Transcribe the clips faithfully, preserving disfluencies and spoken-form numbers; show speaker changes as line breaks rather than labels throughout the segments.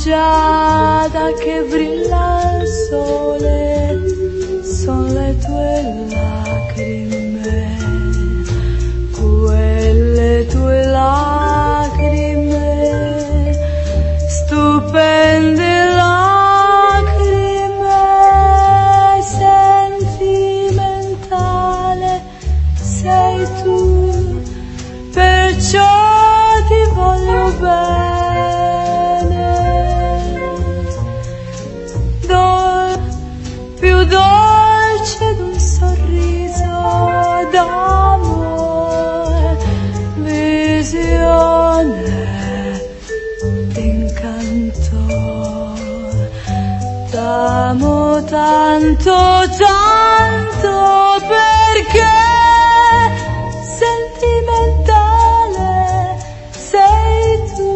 rugiada che brilla al sole, son le tue lacrime, quelle tue lacrime, stupende lacrime, sentimentale sei tu, perciò ti voglio bene. Più dolce d'un sorriso d'amore, visione d'incanto, t'amo tanto, tanto perché sentimentale sei tu.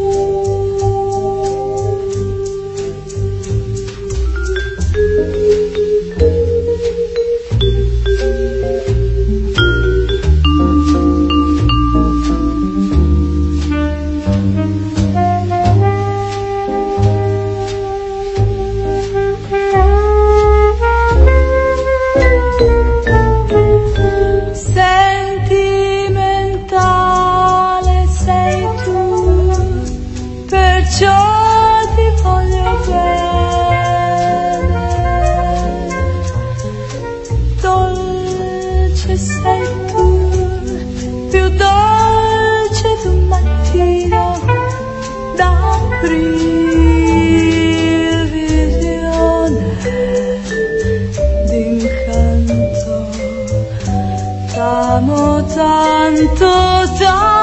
Sentimentale sei tu, perciò ti voglio bene. Dolce sei tu, più dolce d'un mattino d'aprile, visione d'incanto, t'amo tanto, tanto.